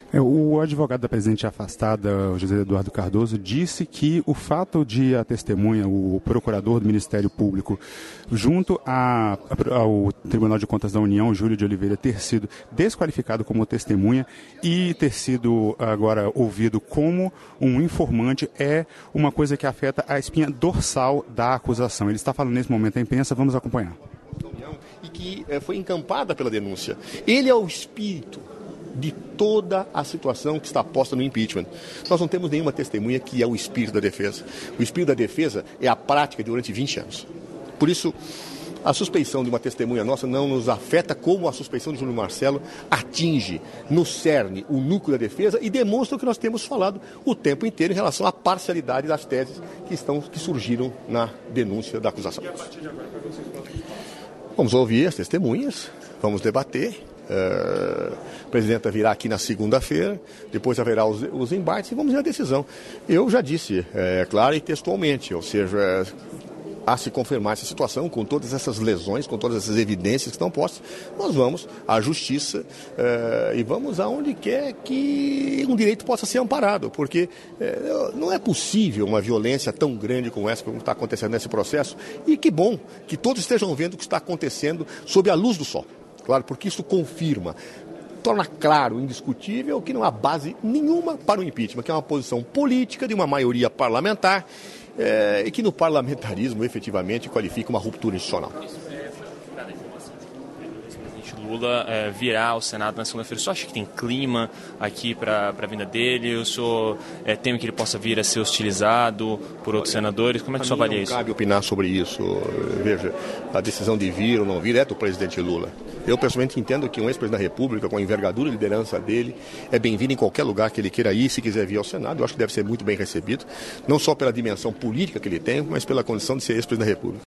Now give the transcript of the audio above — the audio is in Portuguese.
O advogado da presidente afastada, José Eduardo Cardoso, disse que o fato de a testemunha, o procurador do Ministério Público, junto ao Tribunal de Contas da União, Júlio de Oliveira, ter sido desqualificado como testemunha e ter sido agora ouvido como um informante é uma coisa que afeta a espinha dorsal da acusação. Ele está falando nesse momento à imprensa, vamos acompanhar. E que foi encampada pela denúncia. Ele é o espírito de toda a situação que está posta no impeachment. Nós não temos nenhuma testemunha que é o espírito da defesa. O espírito da defesa é a prática durante 20 anos. Por isso, a suspeição de uma testemunha nossa não nos afeta como a suspeição de Júlio Marcelo atinge no cerne o núcleo da defesa e demonstra o que nós temos falado o tempo inteiro em relação à parcialidade das teses que surgiram na denúncia da acusação. Vamos ouvir as testemunhas, vamos debater. A presidenta virá aqui na segunda-feira, depois haverá os embates e vamos ver a decisão. Eu já disse, claro e textualmente, ou seja, a se confirmar essa situação, com todas essas lesões, com todas essas evidências que estão postas, nós vamos à justiça e vamos aonde quer que um direito possa ser amparado, porque não é possível uma violência tão grande como essa que está acontecendo nesse processo, e que bom que todos estejam vendo o que está acontecendo sob a luz do sol. Claro, porque isso confirma, torna claro, indiscutível, que não há base nenhuma para o impeachment, que é uma posição política de uma maioria parlamentar e que no parlamentarismo efetivamente qualifica uma ruptura institucional. Lula virá ao Senado na segunda-feira. O senhor acha que tem clima aqui para a vinda dele? O senhor teme que ele possa vir a ser hostilizado por outros senadores? Como é que o senhor avalia isso? Não cabe opinar sobre isso. Veja, a decisão de vir ou não vir é do presidente Lula. Eu, pessoalmente, entendo que um ex-presidente da República, com a envergadura e liderança dele, é bem-vindo em qualquer lugar que ele queira ir. Se quiser vir ao Senado, eu acho que deve ser muito bem recebido, não só pela dimensão política que ele tem, mas pela condição de ser ex-presidente da República.